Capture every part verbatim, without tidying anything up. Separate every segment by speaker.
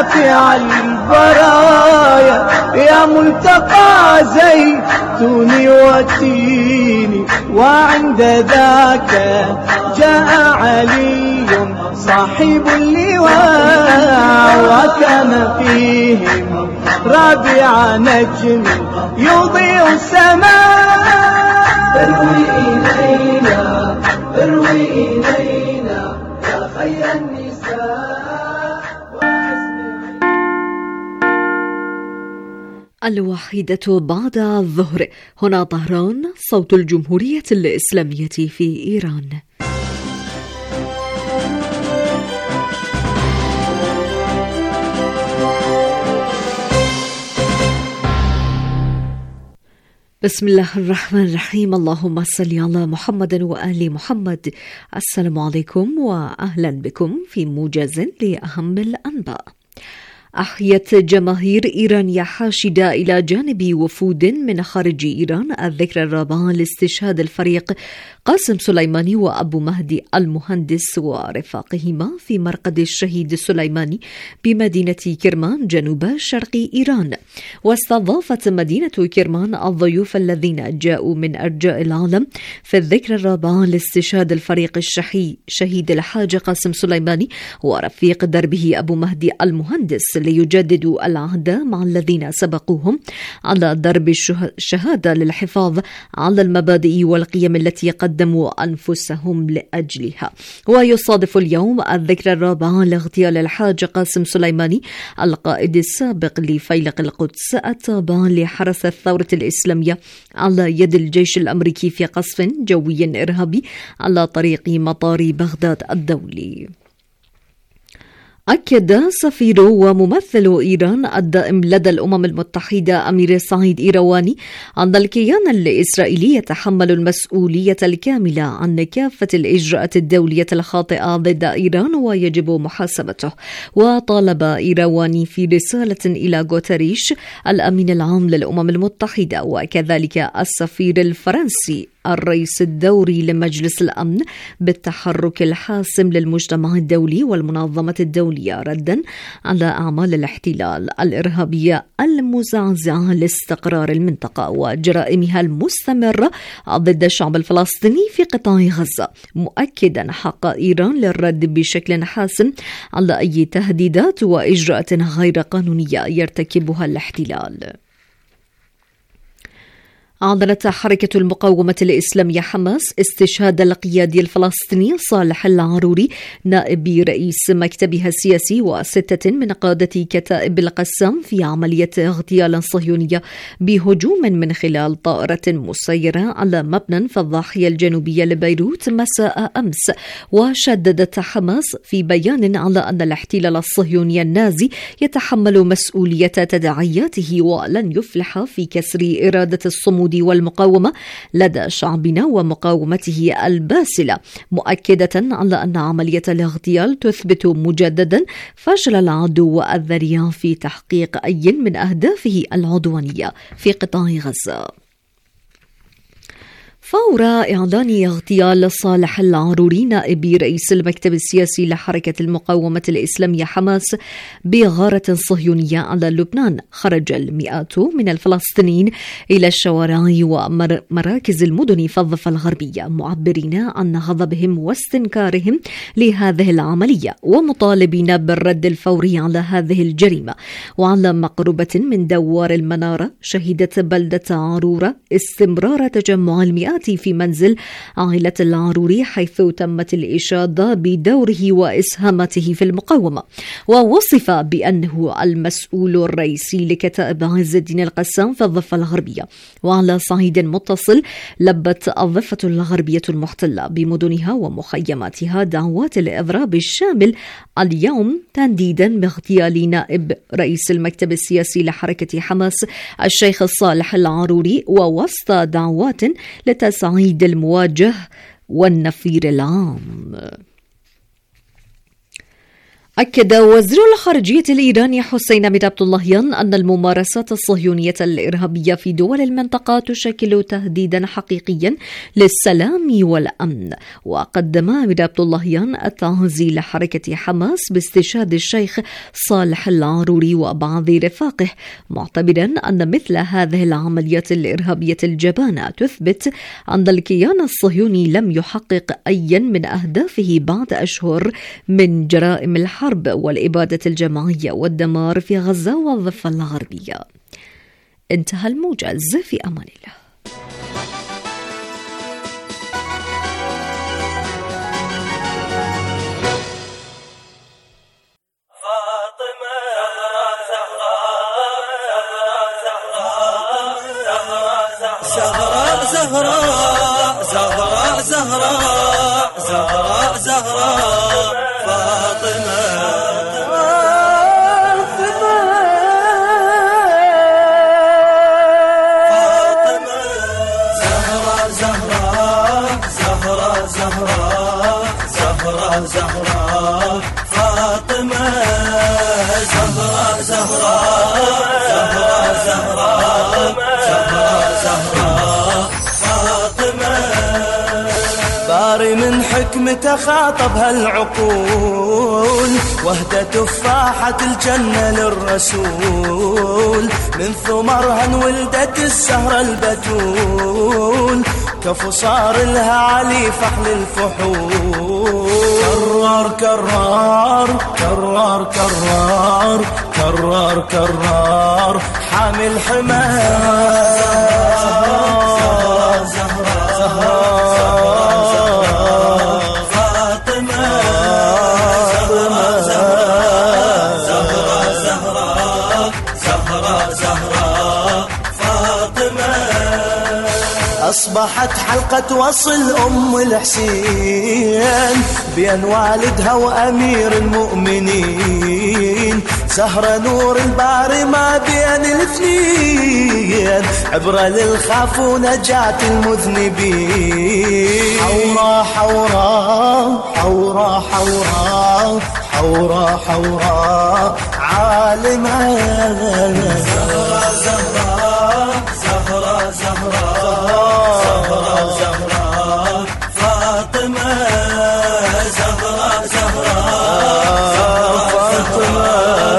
Speaker 1: شافع البرايا يا ملتقى زيتوني وتيني، وعند ذاك جاء علي صاحب اللواء، وكان فيهم رابع نجم يضيء السماء. اروي إلينا اروي إلينا يا خير النساء.
Speaker 2: الواحدة بعد الظهر، هنا طهران، صوت الجمهورية الإسلامية في إيران. بسم الله الرحمن الرحيم. اللهم صل على محمد وآل محمد. السلام عليكم وأهلا بكم في موجز لأهم الأنباء. أحيت جماهير إيران حاشدة إلى جانب وفود من خارج إيران الذكرى الرابعة لاستشهاد الفريق قاسم سليماني وأبو مهدي المهندس ورفاقهما في مرقد الشهيد سليماني بمدينة كرمان جنوب شرق إيران. واستضافت مدينة كرمان الضيوف الذين جاءوا من أرجاء العالم في الذكرى الرابعة لاستشهاد الفريق الشهيد شهيد الحاج قاسم سليماني ورفيق دربه أبو مهدي المهندس، ليجددوا العهد مع الذين سبقوهم على درب الشهادة للحفاظ على المبادئ والقيم التي قدموا أنفسهم لأجلها. ويصادف اليوم الذكرى الرابعة لاغتيال الحاج قاسم سليماني القائد السابق لفيلق القدس التابع لحرس الثورة الإسلامية على يد الجيش الأمريكي في قصف جوي إرهابي على طريق مطار بغداد الدولي. أكد سفير وممثل إيران الدائم لدى الأمم المتحدة أمير سعيد إيرواني أن الكيان الإسرائيلي يتحمل المسؤولية الكاملة عن كافة الإجراءات الدولية الخاطئة ضد إيران ويجب محاسبته. وطالب إيرواني في رسالة إلى غوتريش الأمين العام للأمم المتحدة وكذلك السفير الفرنسي الرئيس الدوري لمجلس الأمن بالتحرك الحاسم للمجتمع الدولي والمنظمة الدولية ردا على أعمال الاحتلال الإرهابية المزعزعة لاستقرار المنطقة وجرائمها المستمرة ضد الشعب الفلسطيني في قطاع غزة، مؤكدا حق إيران للرد بشكل حاسم على أي تهديدات وإجراءات غير قانونية يرتكبها الاحتلال. أعلنت حركة المقاومة الإسلامية حماس استشهاد القيادي الفلسطيني صالح العاروري نائب رئيس مكتبها السياسي وستة من قادة كتائب القسام في عملية اغتيال صهيونية بهجوم من خلال طائرة مسيرة على مبنى في الضاحية الجنوبية لبيروت مساء أمس. وشددت حماس في بيان على أن الاحتلال الصهيوني النازي يتحمل مسؤولية تداعياته ولن يفلح في كسر إرادة الصمود والمقاومة لدى شعبنا ومقاومته الباسلة، مؤكدة على أن عملية الاغتيال تثبت مجددا فشل العدو الذريع في تحقيق أي من أهدافه العدوانية في قطاع غزة. فور إعلان اغتيال صالح العاروري نائب رئيس المكتب السياسي لحركة المقاومة الإسلامية حماس بغارة صهيونية على لبنان، خرج المئات من الفلسطينيين إلى الشوارع ومراكز المدن في الضفة الغربية معبرين عن غضبهم واستنكارهم لهذه العملية ومطالبين بالرد الفوري على هذه الجريمة. وعلى مقربة من دوار المنارة شهدت بلدة عرورة استمرار تجمع المئات في منزل عائلة العاروري حيث تمت الإشادة بدوره وإسهامته في المقاومة، ووصف بأنه المسؤول الرئيسي لكتائب عز الدين القسام في الضفة الغربية. وعلى صعيد متصل لبت الضفة الغربية المحتلة بمدنها ومخيماتها دعوات الإضراب الشامل اليوم تنديدا باغتيال نائب رئيس المكتب السياسي لحركة حماس الشيخ صالح العاروري ووسط دعوات لتسعيد المواجه والنفير العام. أكد وزير الخارجية الإيراني حسين أمير عبداللهيان أن الممارسات الصهيونية الإرهابية في دول المنطقة تشكل تهديدا حقيقيا للسلام والأمن. وقدم أمير عبداللهيان التعزي لحركة حماس باستشهاد الشيخ صالح العاروري وبعض رفاقه، معتبرا أن مثل هذه العمليات الإرهابية الجبانة تثبت أن الكيان الصهيوني لم يحقق أيا من أهدافه بعد أشهر من جرائم الحرب الحرب والإبادة الجماعية والدمار في غزة والضفة الغربية. انتهى الموجز، في أمان الله.
Speaker 1: زهراء زهراء زهراء زهراء زهراء زهراء فاطمة زهراء زهراء زهراء زهراء زهراء فاطمة زهراء زهراء زهراء زهراء زهراء فاطمة باري من حكمته خاطب هالعقول وهدى تفاحة الجنة للرسول من ثمرها انولدت الزهرة البتول كفو صار لها علي فحل الفحول كرار كرار كرار كرار كرار كرار حامل حمار زهراء زهراء زهراء فاطمة زهراء زهراء زهراء زهراء زهراء فاطمة أصبحت حلقة وصل أم الحسين بين والدها وأمير المؤمنين زهرة نور الباري ما بين الاثنين عبرة للخاف ونجاة المذنبين حورا حورا حورا حورا حورا حورا عالمة زهرة زهرة زهرة زهرة زهرة فاطمة زهرة زهرة فاطمة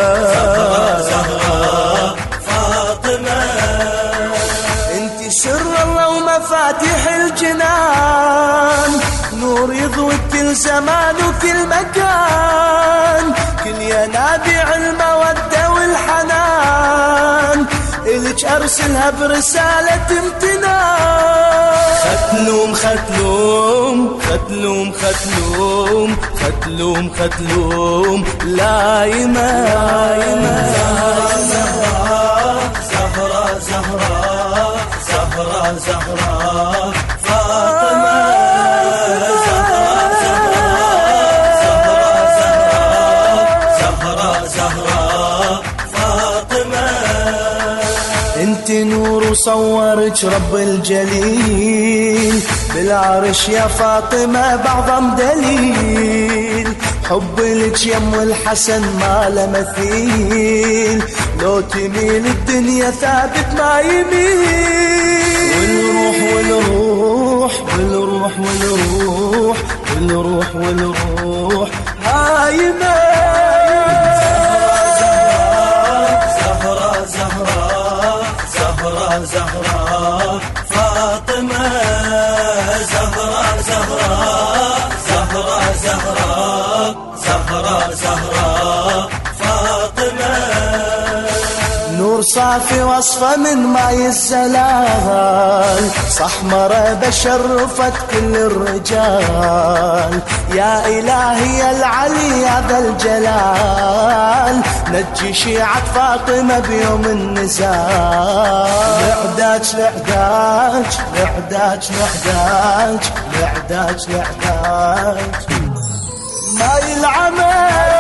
Speaker 1: زهرة فاطمة انت سر الله ومفاتيح الجنان نور يضوي كل زمان وكل مكان كل ينابيع المودة والحنان إلك أرسلها برسالة امتنان ختلوم ختلوم ختلوم ختلوم ختلوم ختلوم لايمة زهرة زهرة زهرة زهرة زهرة فاطمة زهرة زهرة زهرة زهرة فاطمة انت نور وصورك رب الجليل بالعرش يا فاطمة بعظم دليل حب لك يم الحسن ما له مثيل لو تميل الدنيا ثابت ما يميل والروح والروح والروح والروح والروح والروح هايمة زهرة زهرة زهرة زهرة فاطمة زهرة زهرة زهرة زهرة زهرة زهرة فاطمة نور صافي وصفة من ماي الزلال صحمرة بشرفت كل الرجال يا إلهي يا العلي يا ذا الجلال نجي شيعة فاطمة بيوم النزال لعداج لعداج لعداج لعداج لعداج لعداج ماي العمل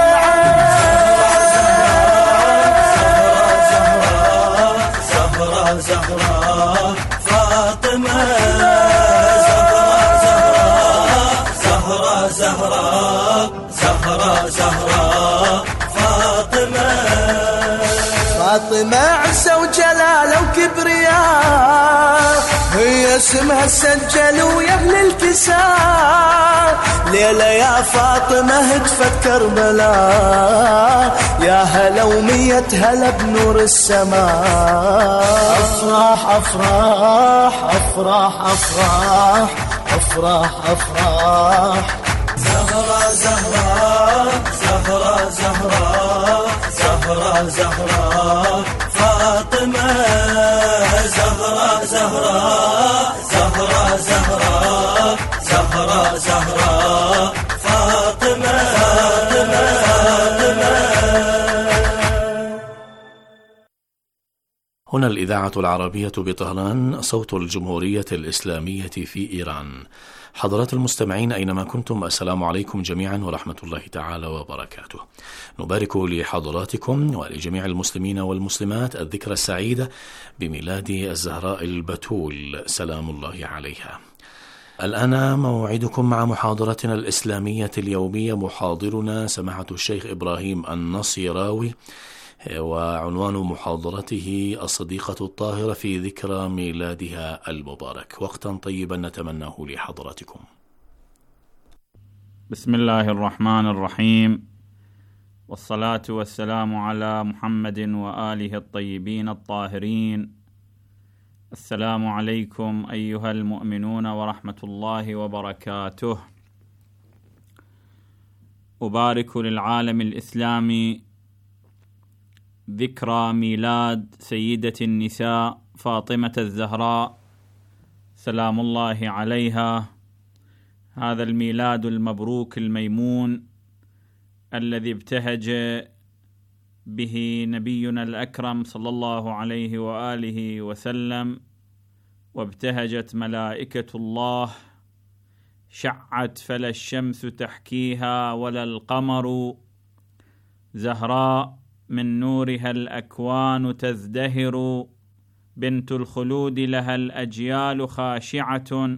Speaker 1: زهرة فاطمة زهرة زهرة زهرة زهرة زهرة فاطمة عزة وجلالة وكبرياء، هي اسمها سجل ويا أهل الكساء. ليلة يا فاطمة هتفت كربلاء، يا هلا ومية هلا بنور السماء. أفراح أفراح أفراح أفراح أفراح أفراح، زهرة زهرة زهرة زهرة زهرة زهرة فاطمة، زهرة زهرة زهرة زهرة زهرة زهرة فاطمة فاطمة فاطمة.
Speaker 3: هنا الإذاعة العربية بطهران، صوت الجمهورية الإسلامية في إيران. حضرات المستمعين أينما كنتم، السلام عليكم جميعا ورحمة الله تعالى وبركاته. نبارك لحضراتكم ولجميع المسلمين والمسلمات الذكرى السعيدة بميلاد الزهراء البتول سلام الله عليها. الآن موعدكم مع محاضرتنا الإسلامية اليومية، محاضرنا سماحة الشيخ إبراهيم النصيراوي، وعنوان محاضرته الصديقة الطاهرة في ذكرى ميلادها المبارك. وقتا طيبا نتمناه لحضراتكم.
Speaker 4: بسم الله الرحمن الرحيم، والصلاة والسلام على محمد وآله الطيبين الطاهرين. السلام عليكم أيها المؤمنون ورحمة الله وبركاته. أبارك للعالم الإسلامي ذكرى ميلاد سيدة النساء فاطمة الزهراء سلام الله عليها، هذا الميلاد المبروك الميمون الذي ابتهج به نبينا الأكرم صلى الله عليه وآله وسلم، وابتهجت ملائكة الله، شعت فلا الشمس تحكيها ولا القمر، زهراء من نورها الأكوان تزدهر، بنت الخلود لها الأجيال خاشعة،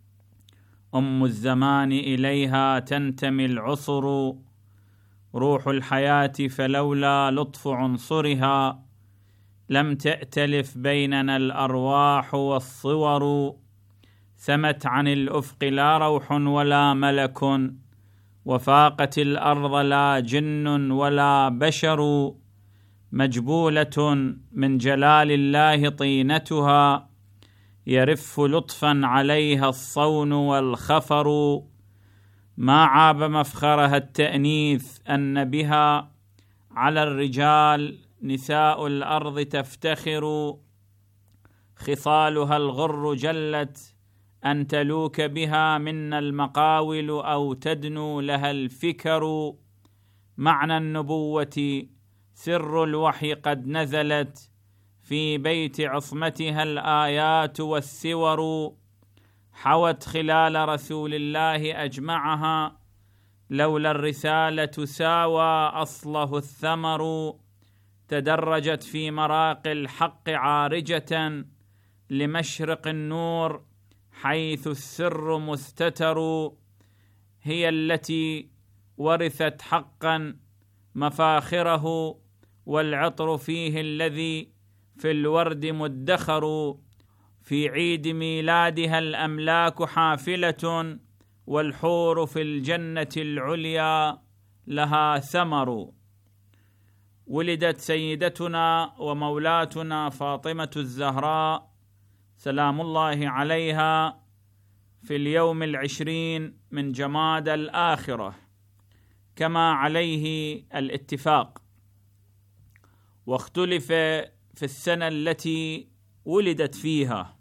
Speaker 4: أم الزمان إليها تنتمي العصر، روح الحياة فلولا لطف عنصرها لم تأتلف بيننا الأرواح والصور، سمت عن الأفق لا روح ولا ملك، وفاقت الأرض لا جن ولا بشر، مجبولة من جلال الله طينتها، يرف لطفا عليها الصون والخفر، ما عاب مفخرها التأنيث أن بها على الرجال نساء الأرض تفتخر، خصالها الغر جلت أن تلوك بها منا المقاول أو تدنو لها الفكر، معنى النبوة سر الوحي قد نزلت في بيت عصمتها الآيات والسور، حوت خلال رسول الله أجمعها، لولا الرسالة ساوى أصله الثمر، تدرجت في مراق الحق عارجة لمشرق النور حيث السر مستتر، هي التي ورثت حقا مفاخره، والعطر فيه الذي في الورد مدخر، في عيد ميلادها الأملاك حافلة، والحور في الجنة العليا لها ثمر. ولدت سيدتنا ومولاتنا فاطمة الزهراء سلام الله عليها في اليوم العشرين من جماد الآخرة كما عليه الاتفاق، واختلف في السنة التي ولدت فيها،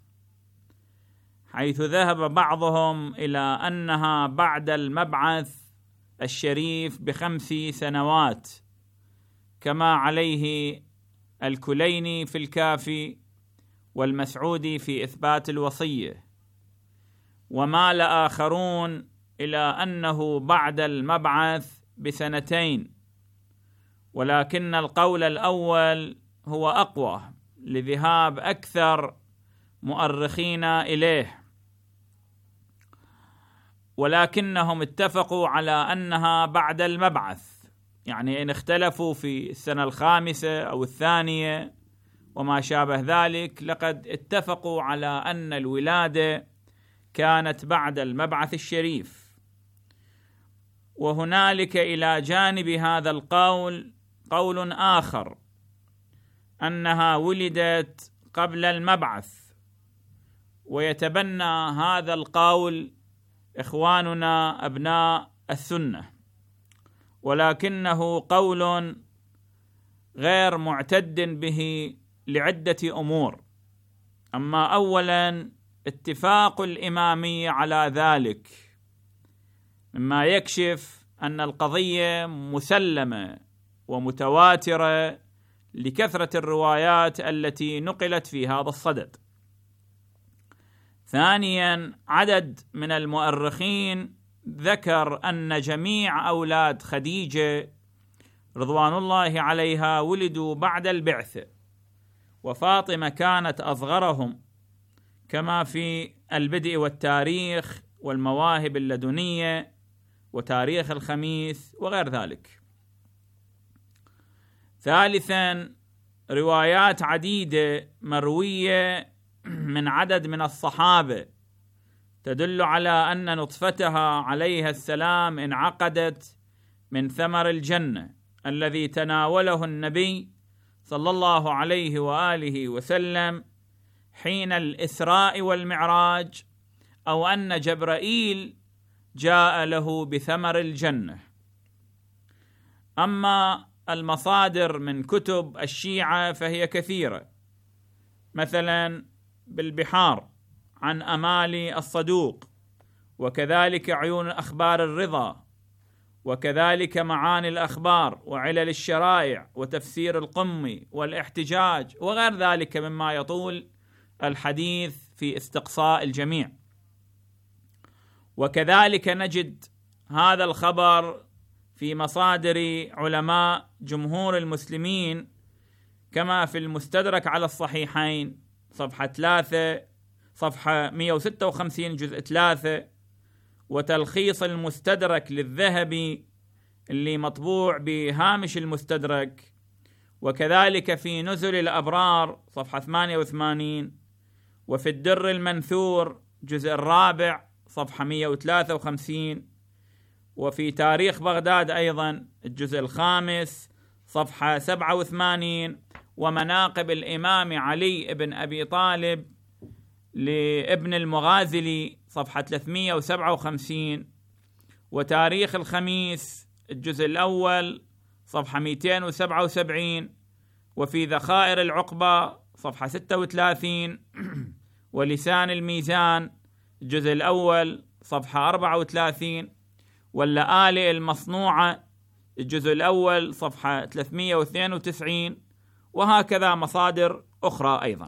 Speaker 4: حيث ذهب بعضهم إلى أنها بعد المبعث الشريف بخمس سنوات كما عليه الكليني في الكافي والمسعودي في إثبات الوصية، ومال آخرون إلى أنه بعد المبعث بسنتين، ولكن القول الأول هو أقوى لذهاب أكثر مؤرخين إليه، ولكنهم اتفقوا على أنها بعد المبعث، يعني إن اختلفوا في السنة الخامسة أو الثانية وما شابه ذلك، لقد اتفقوا على أن الولادة كانت بعد المبعث الشريف. وهنالك إلى جانب هذا القول قول آخر، أنها ولدت قبل المبعث، ويتبنى هذا القول إخواننا أبناء السنة، ولكنه قول غير معتد به لعدة أمور. أما أولا اتفاق الإمامية على ذلك مما يكشف أن القضية مسلمة ومتواترة لكثرة الروايات التي نقلت في هذا الصدد. ثانيا عدد من المؤرخين ذكر أن جميع أولاد خديجة رضوان الله عليها ولدوا بعد البعثة، وفاطمة كانت أصغرهم، كما في البدء والتاريخ والمواهب اللدنية وتاريخ الخميس وغير ذلك. ثالثا روايات عديدة مروية من عدد من الصحابة تدل على أن نطفتها عليها السلام انعقدت من ثمر الجنة الذي تناوله النبي صلى الله عليه وآله وسلم حين الإسراء والمعراج، أو أن جبرائيل جاء له بثمر الجنة. أما المصادر من كتب الشيعة فهي كثيرة، مثلا بالبحار عن أمالي الصدوق، وكذلك عيون أخبار الرضا، وكذلك معاني الأخبار وعلل الشرائع وتفسير القمي والاحتجاج وغير ذلك مما يطول الحديث في استقصاء الجميع. وكذلك نجد هذا الخبر في مصادر علماء جمهور المسلمين، كما في المستدرك على الصحيحين صفحة ثلاثة صفحة مئة وستة وخمسين جزء ثلاثة، وتلخيص المستدرك للذهبي اللي مطبوع بهامش المستدرك، وكذلك في نزل الأبرار صفحة ثمانية وثمانين، وفي الدر المنثور جزء الرابع صفحة مئة وثلاثة وخمسين، وفي تاريخ بغداد أيضا الجزء الخامس صفحة سبعة وثمانين، ومناقب الإمام علي بن أبي طالب لابن المغازلي صفحة ثلاثمئة وسبعة وخمسين، وتاريخ الخميس الجزء الأول صفحة مئتين وسبعة وسبعين، وفي ذخائر العقبة صفحة ستة وثلاثين، ولسان الميزان الجزء الأول صفحة أربعة وثلاثين، واللآلئ المصنوعة الجزء الأول صفحة ثلاثمئة واثنين وتسعين، وهكذا مصادر أخرى أيضا.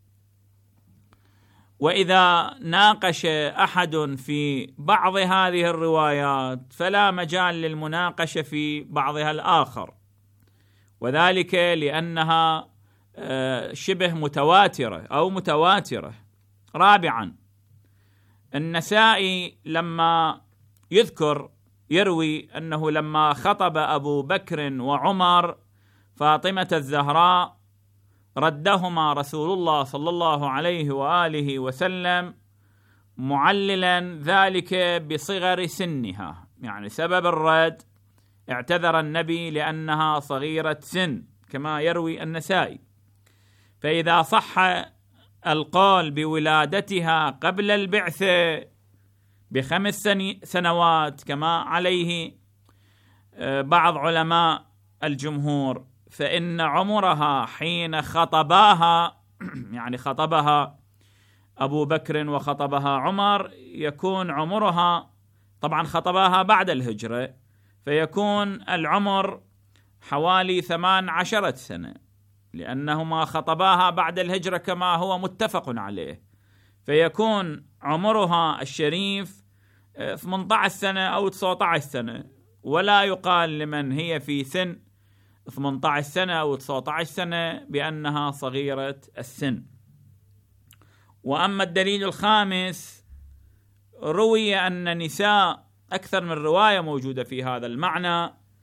Speaker 4: وإذا ناقش أحد في بعض هذه الروايات فلا مجال للمناقشة في بعضها الآخر، وذلك لأنها شبه متواترة أو متواترة. رابعا النسائي لما يذكر يروي أنه لما خطب أبو بكر وعمر فاطمة الزهراء ردهما رسول الله صلى الله عليه وآله وسلم معللا ذلك بصغر سنها، يعني سبب الرد اعتذر النبي لأنها صغيرة سن كما يروي النسائي. فإذا صح القول بولادتها قبل البعثة بخمس سنوات كما عليه بعض علماء الجمهور، فإن عمرها حين خطباها يعني خطبها أبو بكر وخطبها عمر يكون عمرها، طبعا خطباها بعد الهجرة، فيكون العمر حوالي ثمان عشرة سنة، لأنهما خطباها بعد الهجرة كما هو متفق عليه، فيكون عمرها الشريف ثمانية عشر سنة أو تسعة عشر سنة، ولا يقال لمن هي في سن ثمانية عشر سنة أو تسعة عشر سنة بأنها صغيرة السن. وأما الدليل الخامس، روي أن نساء، أكثر من رواية موجودة في هذا المعنى،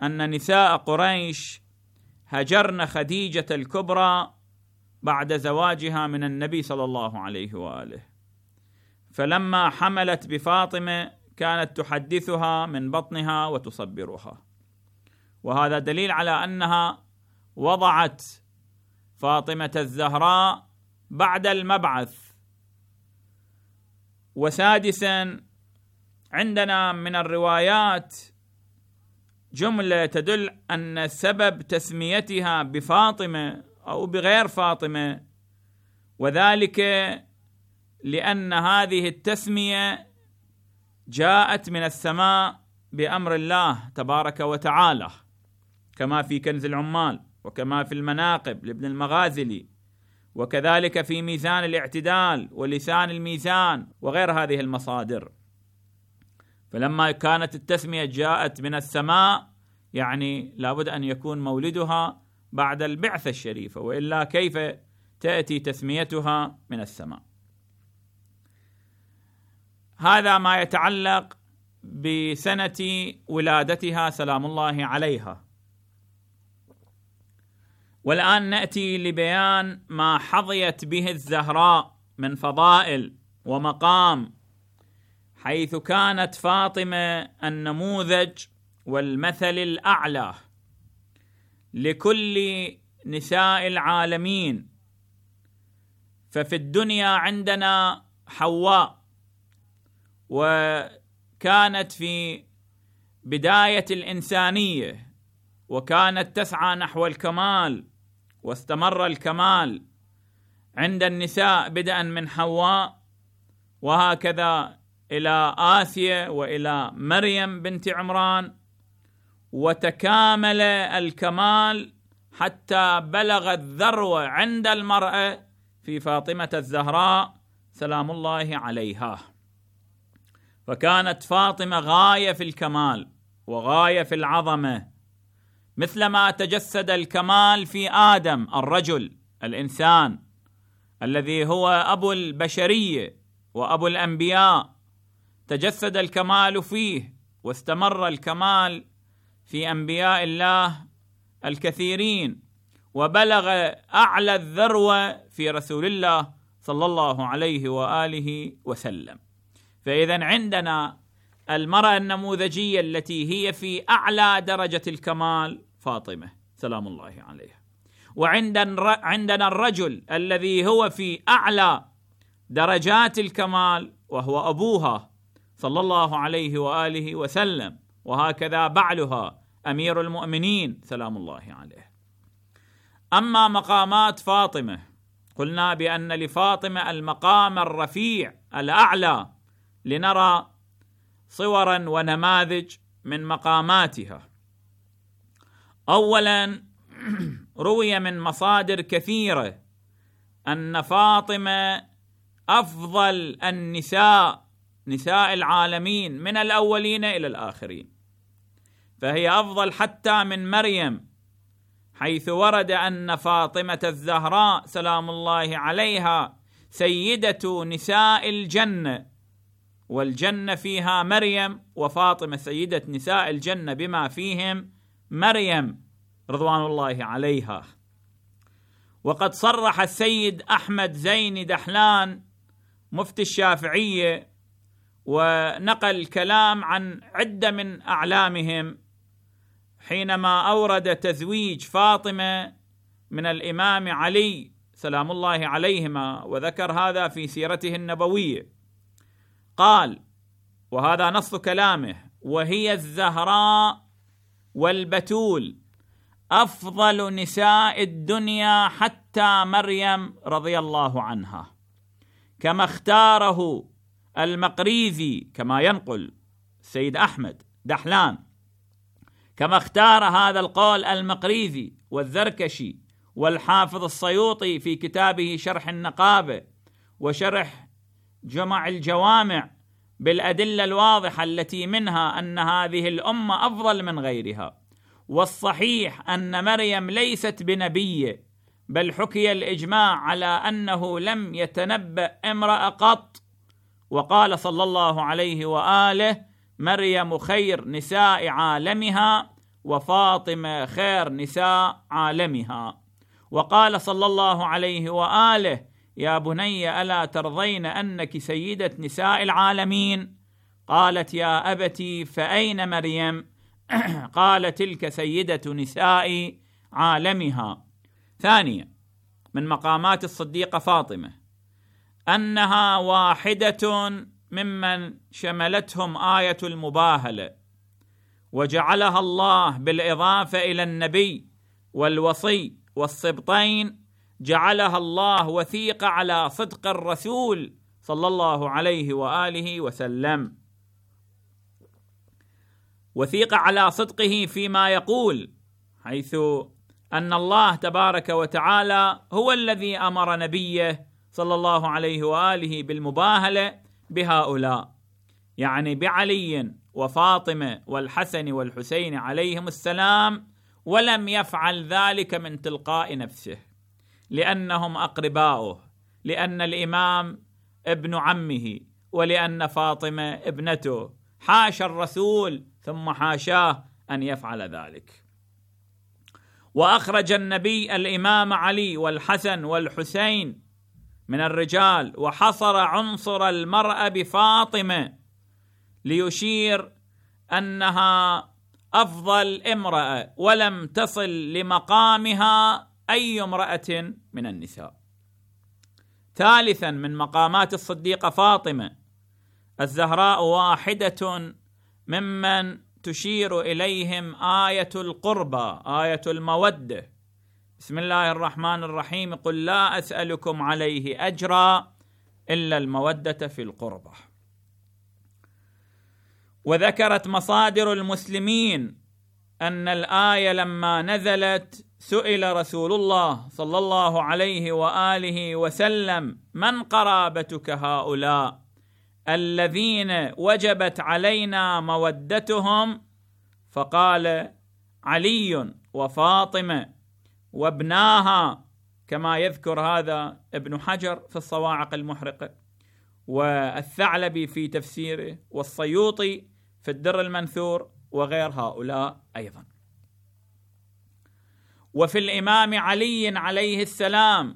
Speaker 4: أن نساء قريش هجرن خديجة الكبرى بعد زواجها من النبي صلى الله عليه وآله، فلما حملت بفاطمة كانت تحدثها من بطنها وتصبرها، وهذا دليل على أنها وضعت فاطمة الزهراء بعد المبعث. وسادسا، عندنا من الروايات جملة تدل أن سبب تسميتها بفاطمة أو بغير فاطمة، وذلك لأن هذه التسمية جاءت من السماء بأمر الله تبارك وتعالى، كما في كنز العمال، وكما في المناقب لابن المغازلي، وكذلك في ميزان الاعتدال ولسان الميزان وغير هذه المصادر. فلما كانت التسمية جاءت من السماء يعني لابد أن يكون مولدها بعد البعثة الشريفة، وإلا كيف تأتي تسميتها من السماء؟ هذا ما يتعلق بسنة ولادتها سلام الله عليها. والآن نأتي لبيان ما حظيت به الزهراء من فضائل ومقام، حيث كانت فاطمة النموذج والمثل الأعلى لكل نساء العالمين. ففي الدنيا عندنا حواء، وكانت في بداية الإنسانية، وكانت تسعى نحو الكمال، واستمر الكمال عند النساء بدءا من حواء، وهكذا إلى آسيا وإلى مريم بنت عمران، وتكامل الكمال حتى بلغ الذروة عند المرأة في فاطمة الزهراء سلام الله عليها. فكانت فاطمة غاية في الكمال وغاية في العظمة، مثلما تجسد الكمال في آدم الرجل الإنسان الذي هو أبو البشرية وأبو الأنبياء، تجسد الكمال فيه، واستمر الكمال في أنبياء الله الكثيرين، وبلغ أعلى الذروة في رسول الله صلى الله عليه وآله وسلم. فإذن عندنا المرأة النموذجية التي هي في أعلى درجة الكمال فاطمة سلام الله عليها، وعندنا الرجل الذي هو في أعلى درجات الكمال وهو أبوها صلى الله عليه وآله وسلم، وهكذا بعلها أمير المؤمنين سلام الله عليه. أما مقامات فاطمة، قلنا بأن لفاطمة المقام الرفيع الأعلى، لنرى صورا ونماذج من مقاماتها. أولا، روي من مصادر كثيرة أن فاطمة أفضل النساء، نساء العالمين من الأولين إلى الآخرين، فهي أفضل حتى من مريم، حيث ورد أن فاطمة الزهراء سلام الله عليها سيدة نساء الجنة، والجنة فيها مريم، وفاطمة سيدة نساء الجنة بما فيهم مريم رضوان الله عليها. وقد صرح السيد أحمد زين دحلان مفتي الشافعية، ونقل الكلام عن عدة من أعلامهم حينما أورد تزويج فاطمة من الإمام علي سلام الله عليهما، وذكر هذا في سيرته النبوية. قال، وهذا نص كلامه: وهي الزهراء والبتول أفضل نساء الدنيا حتى مريم رضي الله عنها، كما اختاره المقريزي، كما ينقل السيد أحمد دحلان، كما اختار هذا القول المقريزي والزركشي والحافظ السيوطي في كتابه شرح النقابة وشرح جمع الجوامع بالأدلة الواضحة التي منها أن هذه الأمة أفضل من غيرها. والصحيح أن مريم ليست بنبية، بل حكي الإجماع على أنه لم يتنبأ امرأة قط، وقال صلى الله عليه وآله: مريم خير نساء عالمها وفاطمة خير نساء عالمها. وقال صلى الله عليه وآله: يا بني ألا ترضين أنك سيدة نساء العالمين؟ قالت: يا أبتي فأين مريم؟ قال: تلك سيدة نساء عالمها. ثانيا، من مقامات الصديقة فاطمة أنها واحدة ممن شملتهم آية المباهلة، وجعلها الله بالإضافة إلى النبي والوصي والسبطين، جعلها الله وثيقة على صدق الرسول صلى الله عليه وآله وسلم، وثيقة على صدقه فيما يقول، حيث أن الله تبارك وتعالى هو الذي أمر نبيه صلى الله عليه وآله بالمباهلة بهؤلاء، يعني بعلي وفاطمة والحسن والحسين عليهم السلام، ولم يفعل ذلك من تلقاء نفسه، لأنهم أقرباؤه، لأن الإمام ابن عمه، ولأن فاطمة ابنته. حاشا الرسول ثم حاشاه أن يفعل ذلك. وأخرج النبي الإمام علي والحسن والحسين من الرجال، وحصر عنصر المرأة بفاطمة ليشير أنها أفضل امرأة، ولم تصل لمقامها أي امرأة من النساء. ثالثا، من مقامات الصديقة فاطمة الزهراء واحدة ممن تشير إليهم آية القربى، آية المودة. بسم الله الرحمن الرحيم: قل لا أسألكم عليه أجرا إلا المودة في القربى. وذكرت مصادر المسلمين أن الآية لما نزلت سئل رسول الله صلى الله عليه وآله وسلم: من قرابتك هؤلاء الذين وجبت علينا مودتهم؟ فقال: علي وفاطمة وابناها، كما يذكر هذا ابن حجر في الصواعق المحرقة، والثعلبي في تفسيره، والسيوطي في الدر المنثور، وغير هؤلاء أيضا. وفي الإمام علي عليه السلام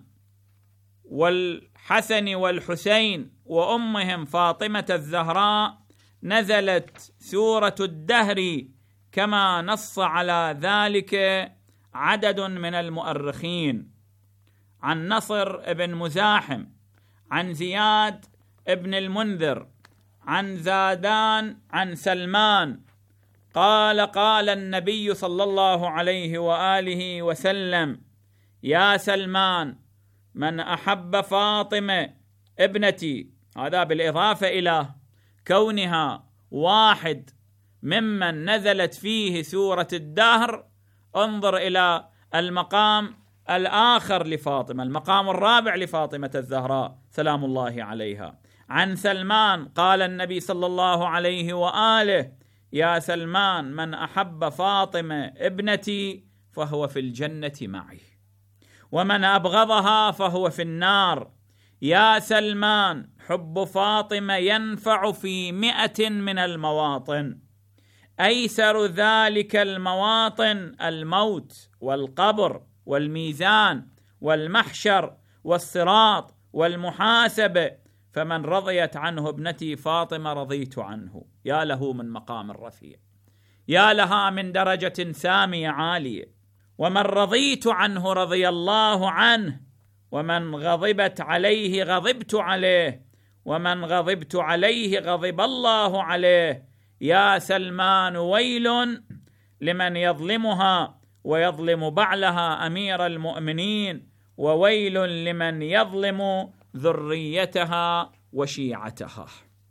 Speaker 4: والحسن والحسين وأمهم فاطمة الزهراء نزلت سورة الدهر، كما نص على ذلك عدد من المؤرخين، عن نصر بن مزاحم، عن زياد بن المنذر، عن زادان، عن سلمان قال: قال النبي صلى الله عليه وآله وسلم: يا سلمان، من أحب فاطمة ابنتي، هذا بالإضافة إلى كونها واحد ممن نزلت فيه سورة الدهر، انظر إلى المقام الآخر لفاطمة، المقام الرابع لفاطمة الزهراء سلام الله عليها. عن سلمان قال النبي صلى الله عليه وآله: يا سلمان، من أحب فاطمة ابنتي فهو في الجنة معي، ومن أبغضها فهو في النار. يا سلمان، حب فاطمة ينفع في مئة من المواطن، أيسر ذلك المواطن الموت والقبر والميزان والمحشر والصراط والمحاسبة، فمن رضيت عنه ابنتي فاطمة رضيت عنه. يا له من مقام رفيع، يا لها من درجة سامية عالية. ومن رضيت عنه رضي الله عنه، ومن غضبت عليه غضبت عليه، ومن غضبت عليه غضب الله عليه. يا سلمان، ويل لمن يظلمها ويظلم بعلها أمير المؤمنين، وويل لمن يظلم ذريتها وشيعتها.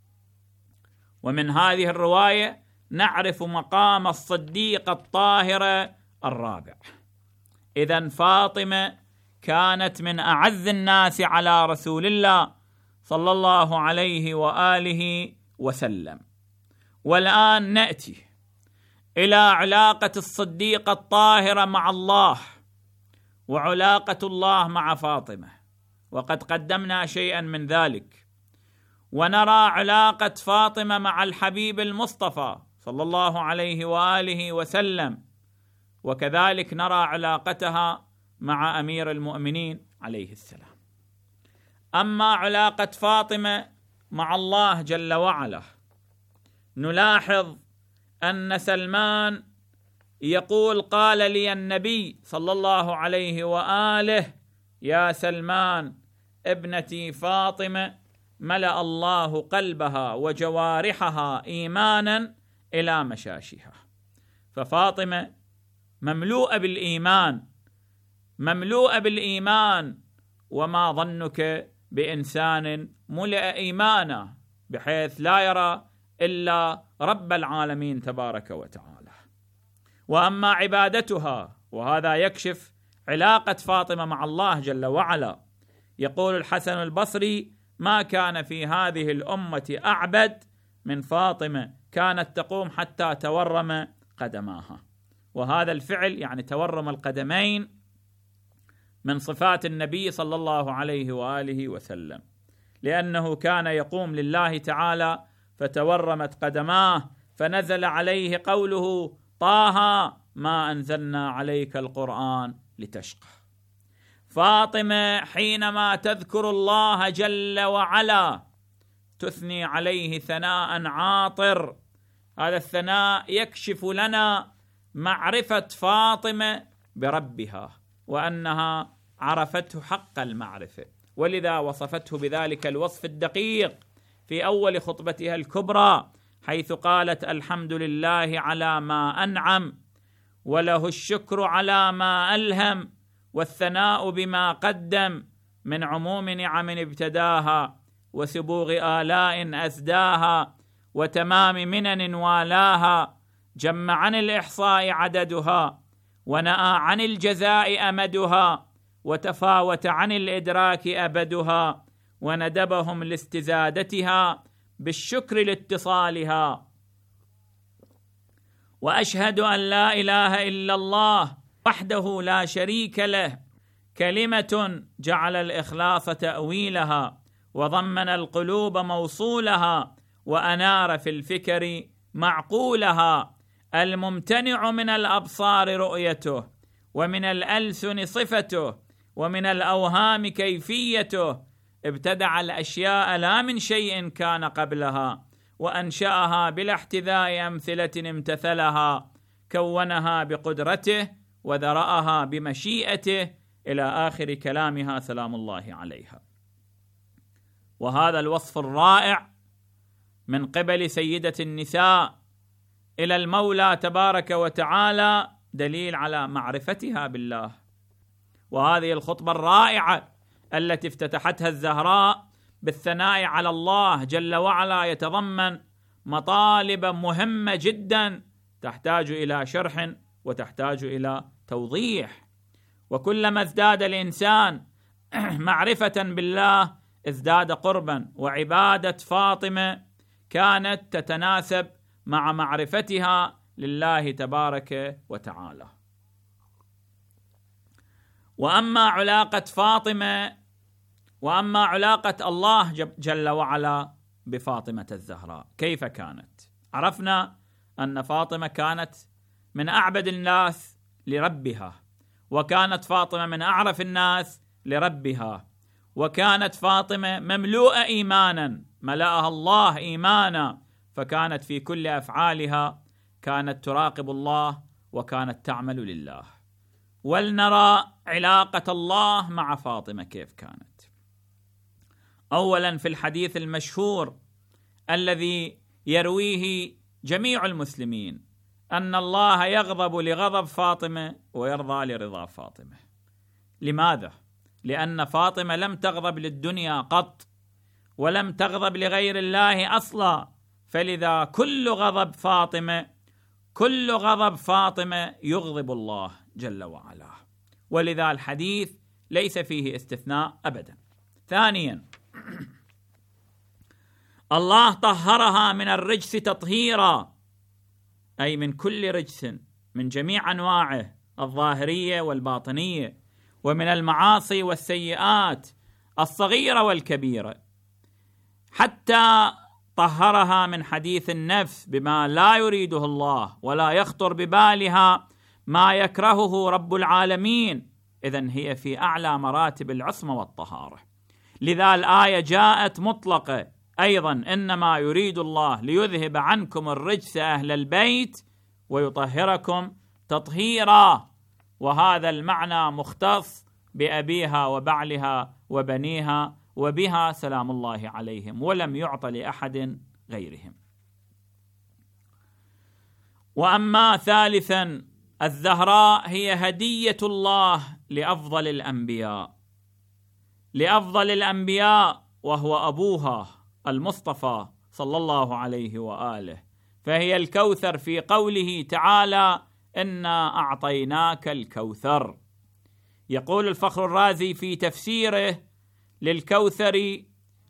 Speaker 4: ومن هذه الرواية نعرف مقام الصديقة الطاهرة الرابع. إذن فاطمة كانت من أعز الناس على رسول الله صلى الله عليه وآله وسلم. والآن نأتي إلى علاقة الصديقة الطاهرة مع الله، وعلاقة الله مع فاطمة، وقد قدمنا شيئا من ذلك. ونرى علاقة فاطمة مع الحبيب المصطفى صلى الله عليه وآله وسلم، وكذلك نرى علاقتها مع أمير المؤمنين عليه السلام. أما علاقة فاطمة مع الله جل وعلا، نلاحظ أن سلمان يقول: قال لي النبي صلى الله عليه وآله: يا سلمان، ابنتي فاطمة ملأ الله قلبها وجوارحها إيمانا إلى مشاشها. ففاطمة مملوءة بالإيمان، مملوءة بالإيمان، وما ظنك بإنسان ملئ إيمانا بحيث لا يرى إلا رب العالمين تبارك وتعالى. وأما عبادتها، وهذا يكشف علاقة فاطمة مع الله جل وعلا، يقول الحسن البصري: ما كان في هذه الأمة أعبد من فاطمة، كانت تقوم حتى تورم قدماها. وهذا الفعل يعني تورم القدمين من صفات النبي صلى الله عليه وآله وسلم، لأنه كان يقوم لله تعالى فتورمت قدماه، فنزل عليه قوله: طه ما أنزلنا عليك القرآن لتشقى. فاطمة حينما تذكر الله جل وعلا تثني عليه ثناء عاطر. هذا الثناء يكشف لنا معرفة فاطمة بربها، وأنها عرفته حق المعرفة، ولذا وصفته بذلك الوصف الدقيق في أول خطبتها الكبرى، حيث قالت: الحمد لله على ما أنعم، وله الشكر على ما ألهم، والثناء بما قدم، من عموم نعم ابتداها، وسبوغ آلاء أسداها، وتمام منن والاها، جم عن الإحصاء عددها، ونأى عن الجزاء أمدها، وتفاوت عن الإدراك أبدها، وندبهم لاستزادتها بالشكر لاتصالها. وأشهد أن لا إله إلا الله وحده لا شريك له، كلمة جعل الإخلاص تأويلها، وضمن القلوب موصولها، وأنار في الفكر معقولها، الممتنع من الأبصار رؤيته، ومن الألسن صفته، ومن الأوهام كيفيته، ابتدع الأشياء لا من شيء كان قبلها، وأنشأها بلا احتذاء أمثلة امتثلها، كونها بقدرته وذرأها بمشيئته، إلى آخر كلامها سلام الله عليها. وهذا الوصف الرائع من قبل سيدة النساء إلى المولى تبارك وتعالى دليل على معرفتها بالله. وهذه الخطبة الرائعة التي افتتحتها الزهراء بالثناء على الله جل وعلا يتضمن مطالب مهمة جدا تحتاج إلى شرح وتحتاج إلى توضيح. وكلما ازداد الإنسان معرفة بالله ازداد قربا، وعبادة فاطمة كانت تتناسب مع معرفتها لله تبارك وتعالى. وأما علاقة فاطمة وأما علاقة الله جل وعلا بفاطمة الزهراء كيف كانت؟ عرفنا أن فاطمة كانت من أعبد الناس لربها، وكانت فاطمة من أعرف الناس لربها، وكانت فاطمة مملوءة إيمانا، ملأها الله إيمانا، فكانت في كل أفعالها كانت تراقب الله وكانت تعمل لله. ولنرى علاقة الله مع فاطمة كيف كانت. أولا في الحديث المشهور الذي يرويه جميع المسلمين أن الله يغضب لغضب فاطمة ويرضى لرضا فاطمة. لماذا؟ لأن فاطمة لم تغضب للدنيا قط، ولم تغضب لغير الله أصلا، فلذا كل غضب فاطمة كل غضب فاطمة يغضب الله جل وعلا، ولذا الحديث ليس فيه استثناء أبدا. ثانيا الله طهرها من الرجس تطهيرا، أي من كل رجس من جميع أنواعه الظاهرية والباطنية، ومن المعاصي والسيئات الصغيرة والكبيرة، حتى طهرها من حديث النفس بما لا يريده الله ولا يخطر ببالها ما يكرهه رب العالمين، إذن هي في أعلى مراتب العصمة والطهارة. لذا الآية جاءت مطلقة أيضا: إنما يريد الله ليذهب عنكم الرجس أهل البيت ويطهركم تطهيرا، وهذا المعنى مختص بأبيها وبعلها وبنيها وبها سلام الله عليهم، ولم يعط لأحد غيرهم. وأما ثالثا، الزهراء هي هدية الله لأفضل الأنبياء لأفضل الأنبياء وهو أبوها المصطفى صلى الله عليه وآله، فهي الكوثر في قوله تعالى: إنا أعطيناك الكوثر. يقول الفخر الرازي في تفسيره للكوثر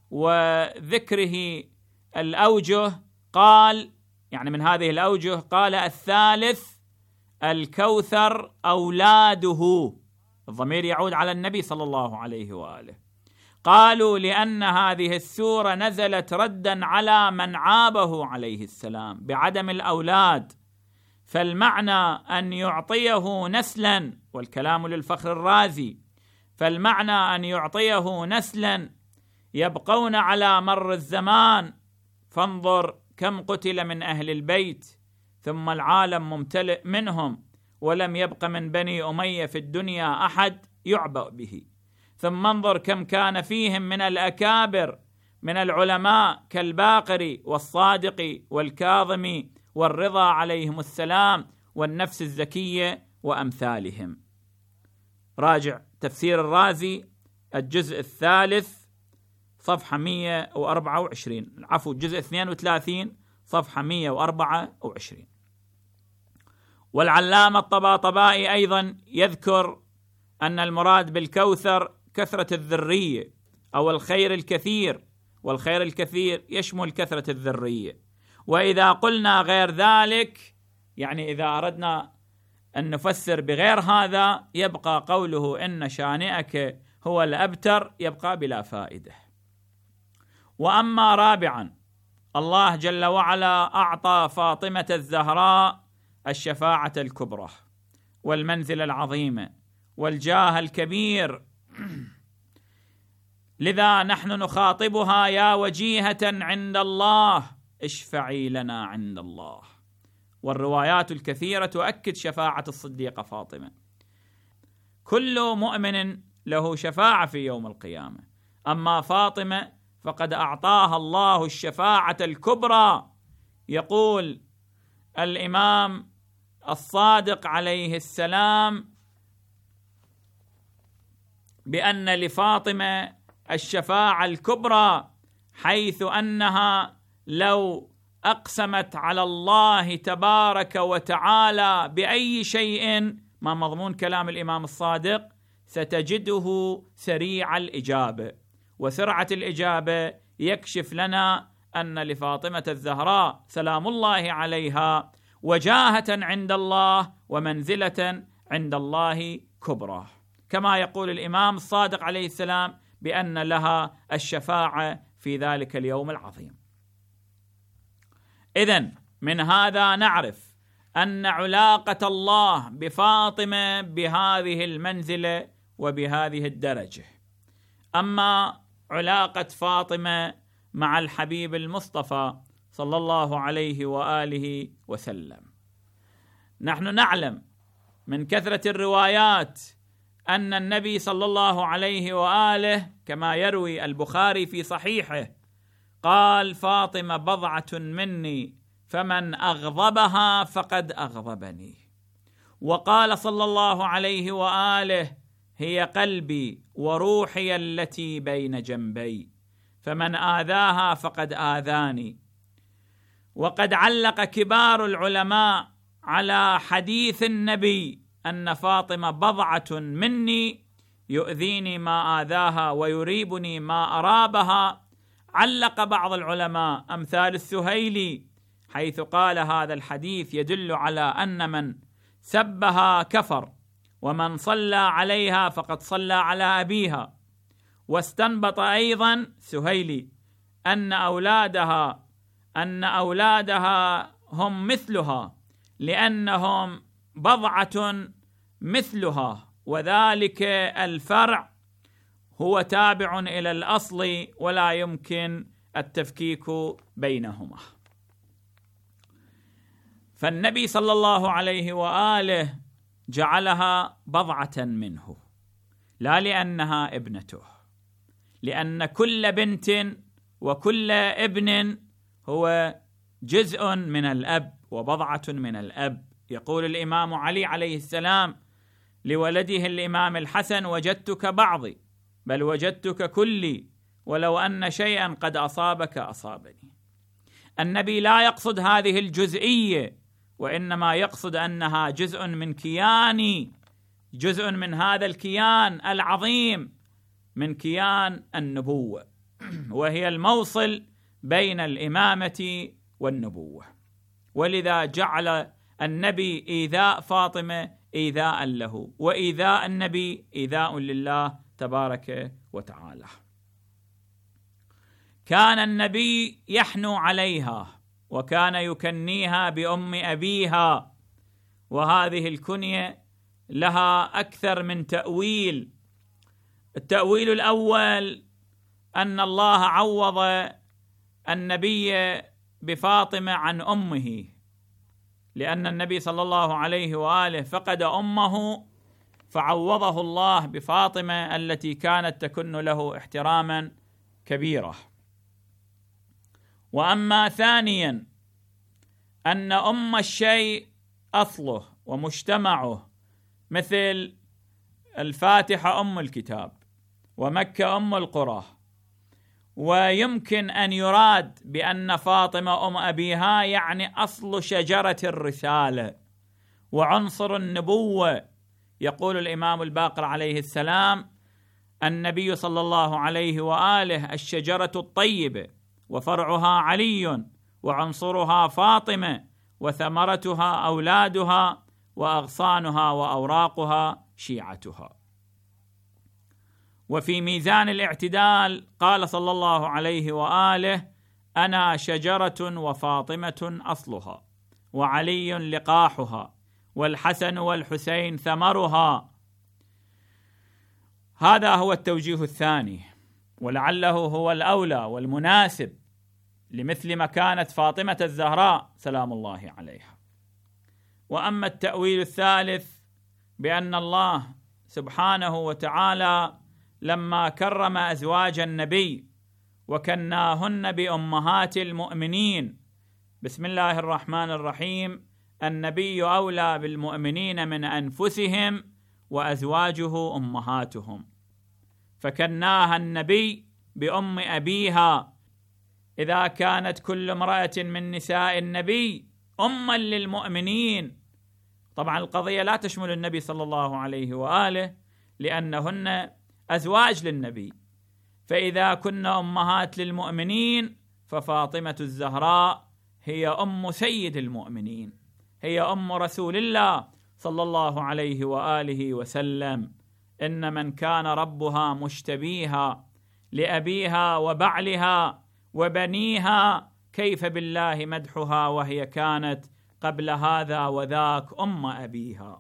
Speaker 4: وذكره الأوجه، قال يعني من هذه الأوجه، قال: الثالث الكوثر أولاده، الضمير يعود على النبي صلى الله عليه وآله. قالوا لأن هذه السورة نزلت ردا على من عابه عليه السلام بعدم الأولاد، فالمعنى أن يعطيه نسلا، والكلام للفخر الرازي، فالمعنى أن يعطيه نسلا يبقون على مر الزمان، فانظر كم قتل من أهل البيت ثم العالم ممتلئ منهم ولم يبق من بني أمية في الدنيا أحد يعبأ به، ثم انظر كم كان فيهم من الأكابر من العلماء كالباقري والصادق والكاظمي والرضا عليهم السلام والنفس الزكية وأمثالهم. راجع تفسير الرازي الجزء الثالث صفحة مئة وأربعة وعشرين، عفوا الجزء اثنين وثلاثين صفحة مئة وأربعة وعشرين. والعلامة الطباطبائي أيضا يذكر أن المراد بالكوثر كثرة الذرية أو الخير الكثير، والخير الكثير يشمل كثرة الذرية. وإذا قلنا غير ذلك، يعني إذا أردنا أن نفسر بغير هذا، يبقى قوله إن شانئك هو الأبتر يبقى بلا فائدة. وأما رابعا، الله جل وعلا أعطى فاطمة الزهراء الشفاعة الكبرى والمنزل العظيمة والجاه الكبير، لذا نحن نخاطبها: يا وجيهة عند الله اشفعي لنا عند الله. والروايات الكثيرة تؤكد شفاعة الصديقة فاطمة. كل مؤمن له شفاعة في يوم القيامة، أما فاطمة فقد أعطاها الله الشفاعة الكبرى. يقول الإمام الصادق عليه السلام بأن لفاطمة الشفاعة الكبرى، حيث أنها لو أقسمت على الله تبارك وتعالى بأي شيء، ما مضمون كلام الإمام الصادق، ستجده سريع الإجابة، وسرعة الإجابة يكشف لنا أن لفاطمة الزهراء سلام الله عليها وجاهة عند الله ومنزلة عند الله كبرى، كما يقول الإمام الصادق عليه السلام بأن لها الشفاعة في ذلك اليوم العظيم. إذن من هذا نعرف أن علاقة الله بفاطمة بهذه المنزلة وبهذه الدرجة. أما علاقة فاطمة مع الحبيب المصطفى صلى الله عليه وآله وسلم، نحن نعلم من كثرة الروايات أن النبي صلى الله عليه وآله كما يروي البخاري في صحيحه قال: فاطمة بضعة مني فمن أغضبها فقد أغضبني. وقال صلى الله عليه وآله: هي قلبي وروحي التي بين جنبي، فمن آذاها فقد آذاني. وقد علق كبار العلماء على حديث النبي أن فاطمة بضعة مني يؤذيني ما آذاها ويريبني ما أرابها. علق بعض العلماء أمثال السهيلي حيث قال: هذا الحديث يدل على أن من سبها كفر، ومن صلى عليها فقد صلى على أبيها. واستنبط أيضا سهيلي أن أولادها أن أولادها هم مثلها، لأنهم بضعة مثلها، وذلك الفرع هو تابع إلى الأصل ولا يمكن التفكيك بينهما. فالنبي صلى الله عليه وآله جعلها بضعة منه، لا لأنها ابنته، لأن كل بنت وكل ابن هو جزء من الأب وبضعة من الأب. يقول الإمام علي عليه السلام لولده الإمام الحسن: وجدتك بعضي، بل وجدتك كلي، ولو أن شيئا قد أصابك أصابني. النبي لا يقصد هذه الجزئية، وإنما يقصد أنها جزء من كياني، جزء من هذا الكيان العظيم، من كيان النبوة، وهي الموصل بين الإمامة والنبوة. ولذا جعل النبي إيذاء فاطمة إيذاء له، وإيذاء النبي إيذاء لله تبارك وتعالى. كان النبي يحنو عليها، وكان يكنيها بأم أبيها، وهذه الكنية لها أكثر من تأويل. التأويل الأول أن الله عوض النبي بفاطمة عن أمه، لأن النبي صلى الله عليه وآله فقد أمه، فعوضه الله بفاطمة التي كانت تكن له احتراما كبيرا. وأما ثانيا أن أم الشيء أصله ومجتمعه، مثل الفاتحة أم الكتاب ومكة أم القرى، ويمكن أن يراد بأن فاطمة أم أبيها يعني أصل شجرة الرسالة وعنصر النبوة. يقول الإمام الباقر عليه السلام: النبي صلى الله عليه وآله الشجرة الطيبة، وفرعها علي، وعنصرها فاطمة، وثمرتها أولادها، وأغصانها وأوراقها شيعتها. وفي ميزان الاعتدال قال صلى الله عليه وآله: أنا شجرة وفاطمة أصلها، وعلي لقاحها، والحسن والحسين ثمرها. هذا هو التوجيه الثاني، ولعله هو الأولى والمناسب لمثل مكانة فاطمة الزهراء سلام الله عليها. وأما التأويل الثالث بأن الله سبحانه وتعالى لما كرم أزواج النبي وكناهن بأمهات المؤمنين، بسم الله الرحمن الرحيم: النبي أولى بالمؤمنين من أنفسهم وأزواجه أمهاتهم، فكناها النبي بأم أبيها، إذا كانت كل امرأة من نساء النبي أما للمؤمنين. طبعا القضية لا تشمل النبي صلى الله عليه وآله، لأنهن أزواج للنبي، فإذا كنا أمهات للمؤمنين ففاطمة الزهراء هي أم سيد المؤمنين، هي أم رسول الله صلى الله عليه وآله وسلم. إن من كان ربها مشتبيها لأبيها وبعلها وبنيها، كيف بالله مدحها وهي كانت قبل هذا وذاك أم أبيها.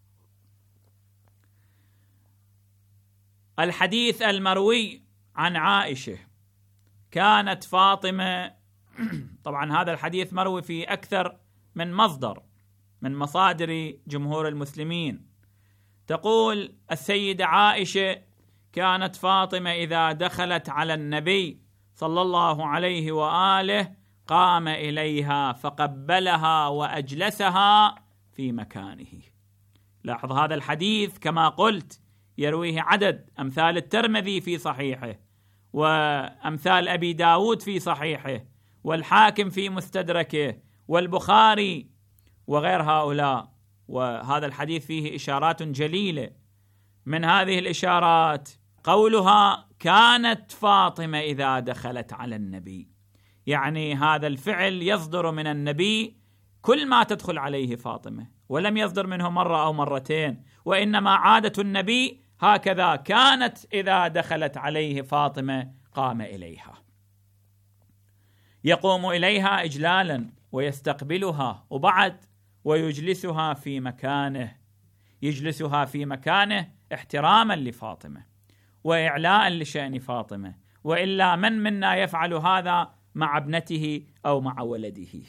Speaker 4: الحديث المروي عن عائشة: كانت فاطمة طبعا هذا الحديث مروي في أكثر من مصدر من مصادر جمهور المسلمين. تقول السيدة عائشة: كانت فاطمة إذا دخلت على النبي صلى الله عليه وآله قام إليها فقبلها وأجلسها في مكانه. لاحظ هذا الحديث كما قلت يرويه عدد، أمثال الترمذي في صحيحه، وأمثال أبي داود في صحيحه، والحاكم في مستدركه، والبخاري وغير هؤلاء. وهذا الحديث فيه إشارات جليلة. من هذه الإشارات قولها: كانت فاطمة إذا دخلت على النبي، يعني هذا الفعل يصدر من النبي كل ما تدخل عليه فاطمة، ولم يصدر منه مرة أو مرتين، وإنما عادة النبي هكذا، كانت إذا دخلت عليه فاطمة قام إليها، يقوم إليها إجلالا ويستقبلها. وبعد ويجلسها في مكانه، يجلسها في مكانه احتراما لفاطمة وإعلاء لشأن فاطمة، وإلا من منا يفعل هذا مع ابنته أو مع ولده؟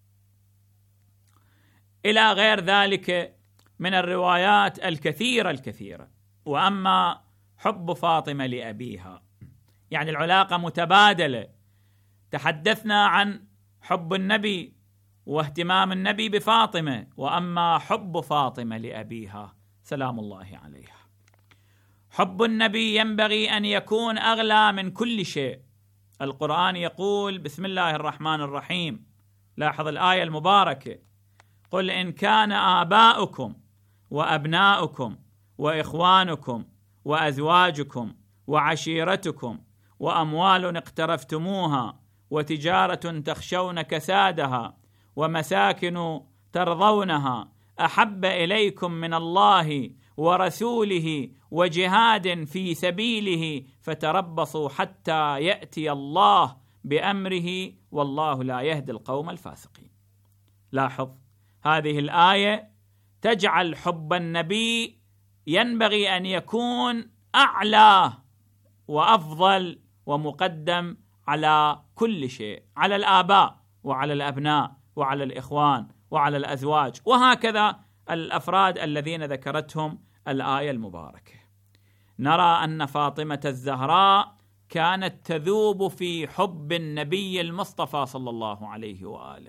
Speaker 4: إلى غير ذلك من الروايات الكثيرة الكثيرة. وأما حب فاطمة لأبيها، يعني العلاقة متبادلة. تحدثنا عن حب النبي واهتمام النبي بفاطمة، وأما حب فاطمة لأبيها سلام الله عليها. حب النبي ينبغي أن يكون أغلى من كل شيء. القرآن يقول بسم الله الرحمن الرحيم، لاحظ الآية المباركة: قل إن كان آباؤكم وأبناؤكم وإخوانكم وأزواجكم وعشيرتكم وأموال اقترفتموها وتجارة تخشون كسادها ومساكن ترضونها أحب إليكم من الله ورسوله وجهاد في سبيله فتربصوا حتى يأتي الله بأمره والله لا يهدي القوم الفاسقين. لاحظ هذه الآية تجعل حب النبي ينبغي أن يكون أعلى وأفضل ومقدم على كل شيء، على الآباء وعلى الأبناء وعلى الإخوان وعلى الأزواج، وهكذا الأفراد الذين ذكرتهم الآية المباركة. نرى أن فاطمة الزهراء كانت تذوب في حب النبي المصطفى صلى الله عليه وآله.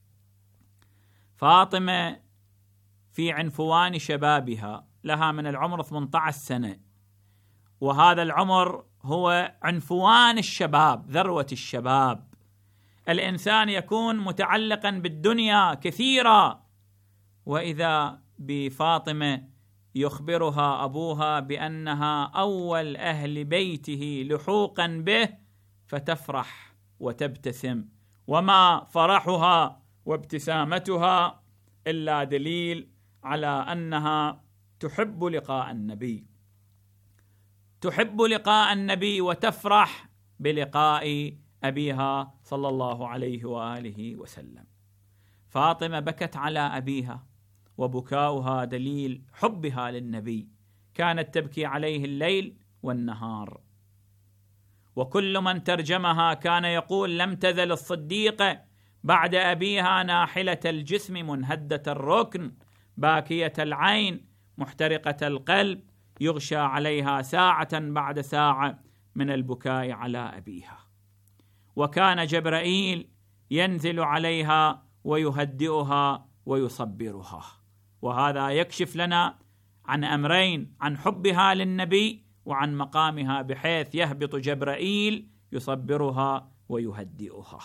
Speaker 4: فاطمة في عنفوان شبابها، لها من العمر ثمانية عشر سنة، وهذا العمر هو عنفوان الشباب، ذروة الشباب. الإنسان يكون متعلقا بالدنيا كثيرا، وإذا بفاطمة يخبرها أبوها بأنها أول أهل بيته لحوقا به فتفرح وتبتسم، وما فرحها وابتسامتها إلا دليل على أنها تحب لقاء النبي، تحب لقاء النبي وتفرح بلقاء أبيها صلى الله عليه وآله وسلم. فاطمة بكت على أبيها، وبكاؤها دليل حبها للنبي، كانت تبكي عليه الليل والنهار. وكل من ترجمها كان يقول: لم تزل الصديقة بعد أبيها ناحلة الجسم منهدة الركن باكية العين محترقة القلب، يغشى عليها ساعة بعد ساعة من البكاء على أبيها. وكان جبرائيل ينزل عليها ويهدئها ويصبرها. وهذا يكشف لنا عن أمرين: عن حبها للنبي وعن مقامها، بحيث يهبط جبرائيل يصبرها ويهدئها.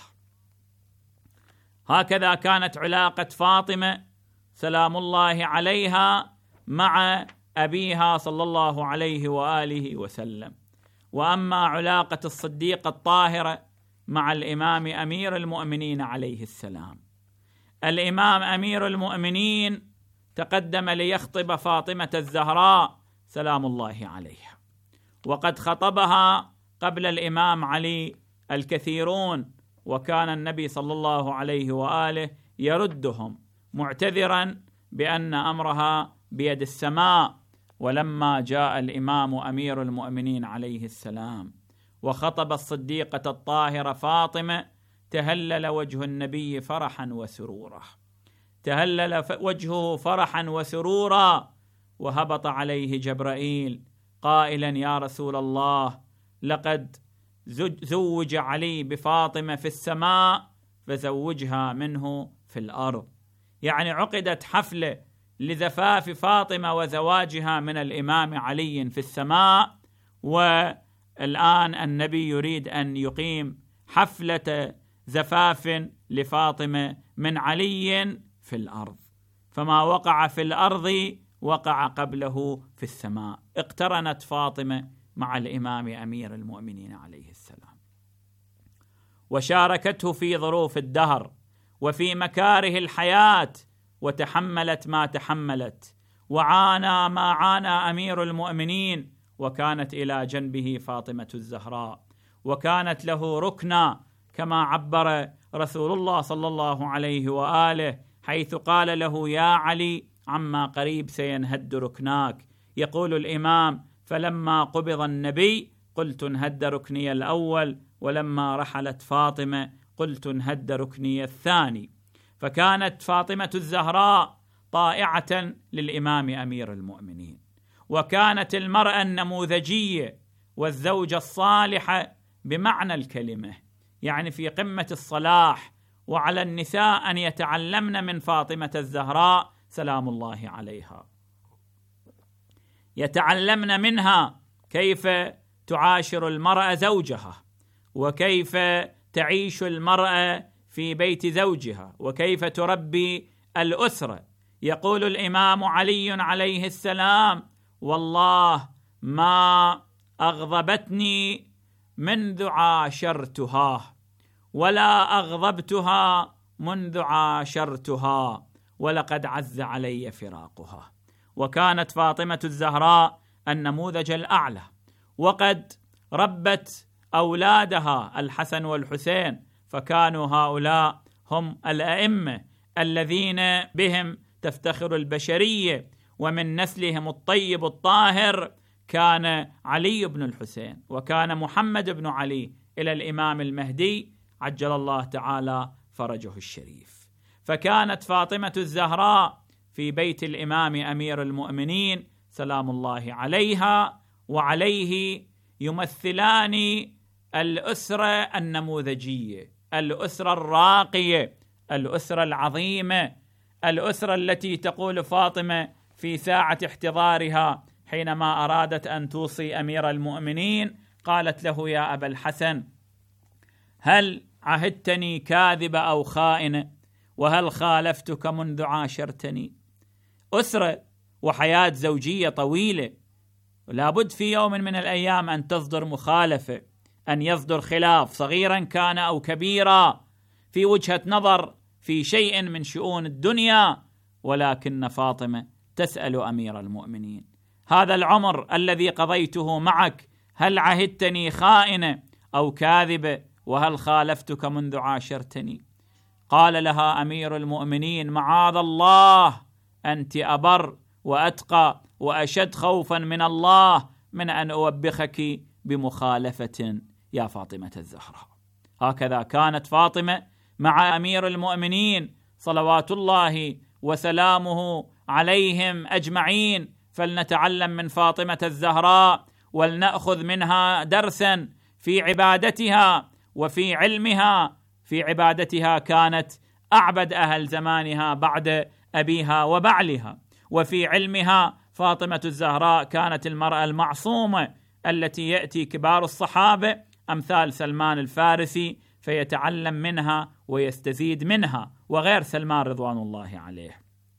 Speaker 4: هكذا كانت علاقة فاطمة سلام الله عليها مع أبيها صلى الله عليه وآله وسلم. وأما علاقة الصديقة الطاهرة مع الإمام أمير المؤمنين عليه السلام، الإمام أمير المؤمنين تقدم ليخطب فاطمة الزهراء سلام الله عليها، وقد خطبها قبل الإمام علي الكثيرون، وكان النبي صلى الله عليه وآله يردهم معتذرا بأن أمرها بيد السماء. ولما جاء الإمام أمير المؤمنين عليه السلام وخطب الصديقة الطاهرة فاطمة، تهلل وجه النبي فرحا وسرورا، تهلل وجهه فرحا وسرورا، وهبط عليه جبرائيل قائلا: يا رسول الله، لقد زوج علي بفاطمة في السماء فزوجها منه في الأرض. يعني عقدت حفلة لزفاف فاطمة وزواجها من الإمام علي في السماء، والآن النبي يريد أن يقيم حفلة زفاف لفاطمة من علي في الأرض. فما وقع في الأرض وقع قبله في السماء. اقترنت فاطمة مع الإمام أمير المؤمنين عليه السلام، وشاركته في ظروف الدهر وفي مكاره الحياة، وتحملت ما تحملت، وعانى ما عانى أمير المؤمنين، وكانت إلى جنبه فاطمة الزهراء، وكانت له ركنا كما عبر رسول الله صلى الله عليه وآله حيث قال له: يا علي، عما قريب سينهد ركناك. يقول الإمام: فلما قبض النبي قلت انهد ركني الأول، ولما رحلت فاطمة قلت انهد ركني الثاني. فكانت فاطمة الزهراء طائعة للإمام أمير المؤمنين، وكانت المرأة النموذجية والزوجة الصالحة بمعنى الكلمة، يعني في قمة الصلاح. وعلى النساء أن يتعلمن من فاطمة الزهراء سلام الله عليها، يتعلمن منها كيف تعاشر المرأة زوجها، وكيف تعيش المرأة في بيت زوجها، وكيف تربي الأسرة. يقول الإمام علي عليه السلام: والله ما أغضبتني منذ عاشرتها، ولا أغضبتها منذ عاشرتها، ولقد عز علي فراقها. وكانت فاطمة الزهراء النموذج الأعلى، وقد ربت أولادها الحسن والحسين، فكانوا هؤلاء هم الأئمة الذين بهم تفتخر البشرية، ومن نسلهم الطيب الطاهر كان علي بن الحسين، وكان محمد بن علي إلى الإمام المهدي عجل الله تعالى فرجه الشريف. فكانت فاطمة الزهراء في بيت الإمام أمير المؤمنين سلام الله عليها وعليه يمثلان الأسرة النموذجية، الأسرة الراقية، الأسرة العظيمة، الأسرة التي تقول فاطمة في ساعة احتضارها حينما أرادت أن توصي أمير المؤمنين، قالت له: يا أبا الحسن، هل عهدتني كاذبة أو خائنة؟ وهل خالفتك منذ عاشرتني؟ أسرة وحياة زوجية طويلة، لابد في يوم من الأيام أن تصدر مخالفة، أن يصدر خلاف صغيرا كان أو كبيرا في وجهة نظر في شيء من شؤون الدنيا، ولكن فاطمة تسأل أمير المؤمنين: هذا العمر الذي قضيته معك هل عهدتني خائنة أو كاذبة؟ وهل خالفتك منذ عاشرتني؟ قال لها أمير المؤمنين: معاذ الله، أنت أبر وأتقى وأشد خوفا من الله من أن أوبخك بمخالفة يا فاطمة الزهراء. هكذا كانت فاطمة مع أمير المؤمنين صلوات الله وسلامه عليهم أجمعين. فلنتعلم من فاطمة الزهراء ولنأخذ منها درسا في عبادتها وفي علمها. في عبادتها كانت أعبد أهل زمانها بعد أبيها وبعلها، وفي علمها فاطمة الزهراء كانت المرأة المعصومة التي يأتي كبار الصحابة أمثال سلمان الفارسي فيتعلم منها ويستزيد منها، وغير سلمان رضوان الله عليه.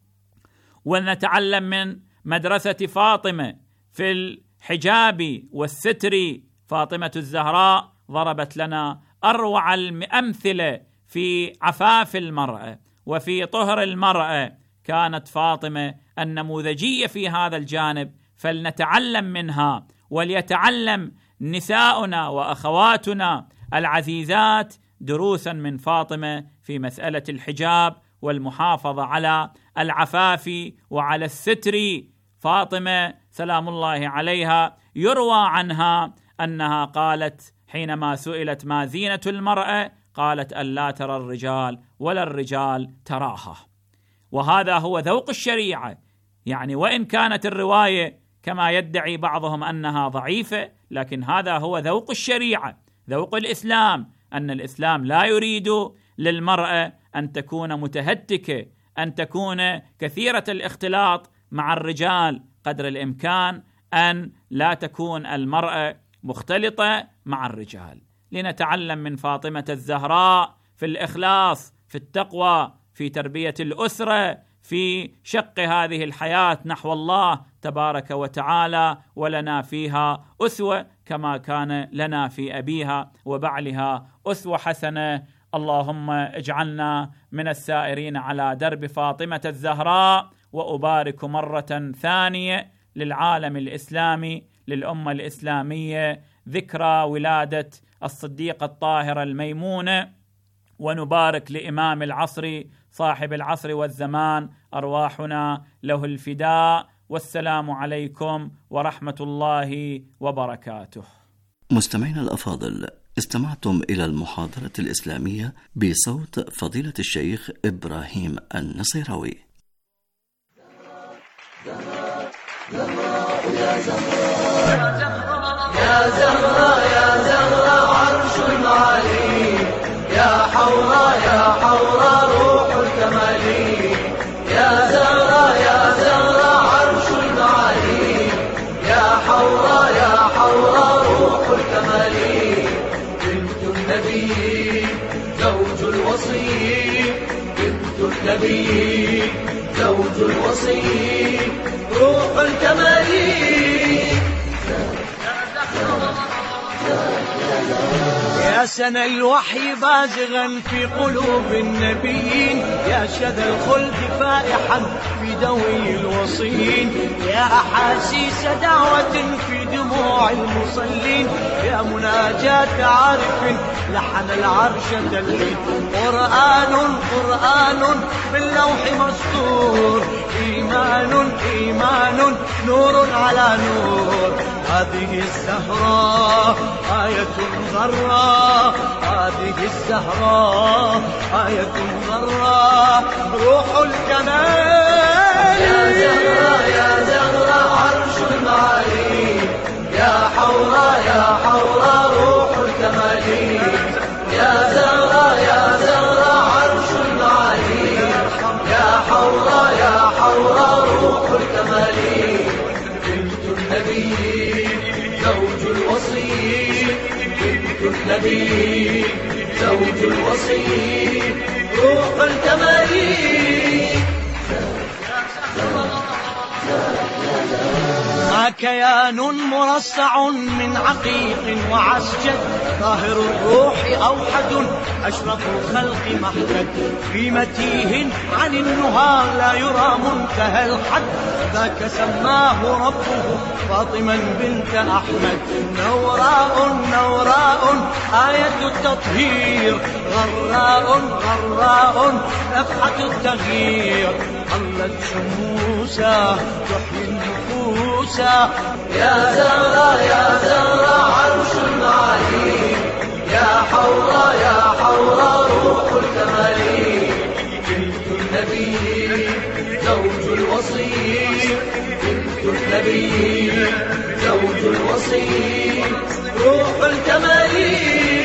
Speaker 4: ونتعلم من مدرسة فاطمة في الحجاب والستر. فاطمة الزهراء ضربت لنا أروع الأمثلة في عفاف المرأة وفي طهر المرأة. كانت فاطمة النموذجية في هذا الجانب، فلنتعلم منها، وليتعلم نساؤنا وأخواتنا العزيزات دروسا من فاطمة في مسألة الحجاب والمحافظة على العفاف وعلى الستر. فاطمة سلام الله عليها يروى عنها أنها قالت حينما سئلت ما زينة المرأة، قالت: ألا ترى الرجال ولا الرجال تراها. وهذا هو ذوق الشريعة، يعني وإن كانت الرواية كما يدعي بعضهم أنها ضعيفة، لكن هذا هو ذوق الشريعة، ذوق الإسلام، أن الإسلام لا يريد للمرأة أن تكون متهتكة، أن تكون كثيرة الاختلاط مع الرجال، قدر الإمكان أن لا تكون المرأة مختلطة مع الرجال. لنتعلم من فاطمة الزهراء في الإخلاص، في التقوى، في تربية الأسرة، في شق هذه الحياة نحو الله تبارك وتعالى، ولنا فيها أسوة كما كان لنا في أبيها وبعلها أسوة حسنة. اللهم اجعلنا من السائرين على درب فاطمة الزهراء. وأبارك مرة ثانية للعالم الإسلامي، للأمة الإسلامية، ذكرى ولادة الصديقة الطاهرة الميمونة، ونبارك لإمام العصر صاحب العصر والزمان، أرواحنا له الفداء، والسلام عليكم ورحمة الله وبركاته.
Speaker 5: مستمعينا الأفاضل، استمعتم إلى المحاضرة الإسلامية بصوت فضيلة الشيخ إبراهيم النصيراوي.
Speaker 1: يا زهرة يا زهرة عرش المعالي، يا حورة يا حورة روح الكمال، يا زهرة يا زهرة عرش المعالي، يا حورة يا حورة روح الكمال، بنت النبي زوج الوصي، بنت النبي زوج الوصي روح الكمال. يا سنى الوحي بازغا في قلوب النبيين، يا شذا الخلد فائحا في دوي الوصيين، يا أحاسيس دعوة في دموع المصلين، يا مناجاة عارف لحن العرش تلين، قرآن قرآن باللوح مسطور، إيمان إيمان نور على نور، هذه الزهراء آية غراء، هذه الزهراء آية غراء روح الكمال. يا زهراء يا زهراء عرش المعالي، يا حورة يا حورة روح الكمال، يا زهراء يا زهراء عرش المعالي، يا حورة يا حورة روح الكمال، بنت النبي زوج الوصي، بنت النبي زوج الوصي روح الكمال. ما كيان مرصع من عقيق وعسجد، طاهر الروح أوحد أشرف الخلق محمد، في متيه عن النهار لا يرى منتهى الحد، ذاك سماه ربه فاطما بنت أحمد، نوراء نوراء آية التطهير، غراء غراء نفحة التغيير، ظلت شموسا تحيي النفوس، يا زهرة يا زهرة عرش المعالي، يا حورة يا حورة روح الكمال، بنت النبي زوج الوصي، بنت النبي زوج الوصي روح الكمال.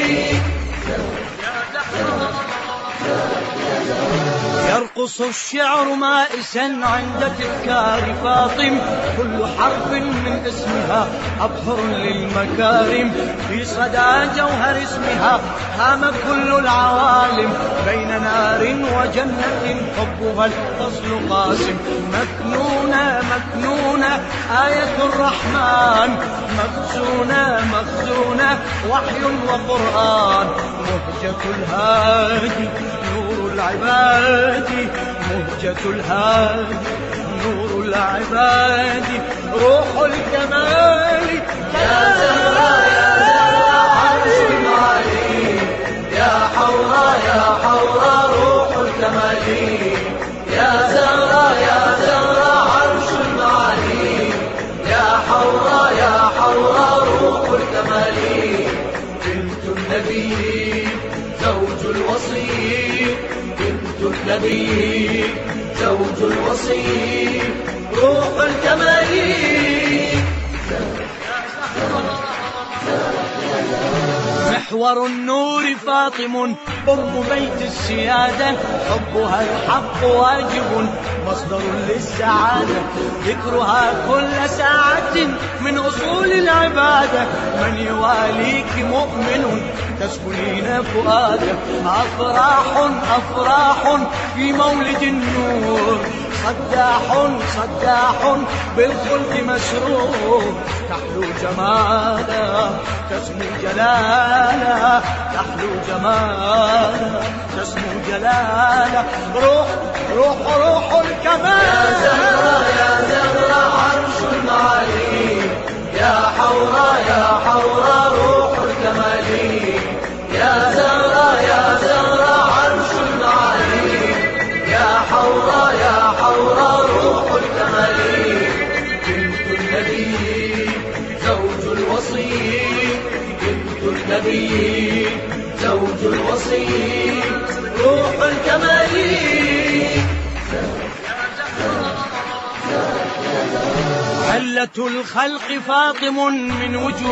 Speaker 1: يرقص الشعر مائسا عند تذكار فاطم، كل حرف من اسمها أبحر للمكارم، في صدى جوهر اسمها هام كل العوالم، بين نار وجنة حبها الفصل قاسم، مكنونة مكنونة آية الرحمن، مخزونة مخزونة وحي وقرآن، مهجة الهادي نور العباد، مهجة الهادي نور العباد روح الكمال. يا زهراء يا زهراء عرش المعالي، يا حورة يا حورة روح الكمال، يا زهراء يا زهراء عرش المعالي، يا حورة يا حورة روح الكمال، بنت النبي زوج الوصي، بنت النبي زوج الوصي روح الكمال. محور النور فاطم أم بيت السيادة، حبها الحق واجب مصدر للسعادة، ذكرها كل ساعة من أصول العبادة، من يواليك مؤمن تسكنين فؤاده، أفراح أفراح في مولد النور، صداح صداح بالخلد مسرور، تحلو جمالا تسمو جلالا، تحلو جمالا تسمو جلالا روح روح روح الكمال. يا زهرة يا زهرة عرش المعالي، يا حورة يا حورة روح الكمال، يا زهرة يا زهرة عرش المعالي، زوج الوصي بنت النبي زوج الوصي روح الكمال علة الخلق فاطم من وجوه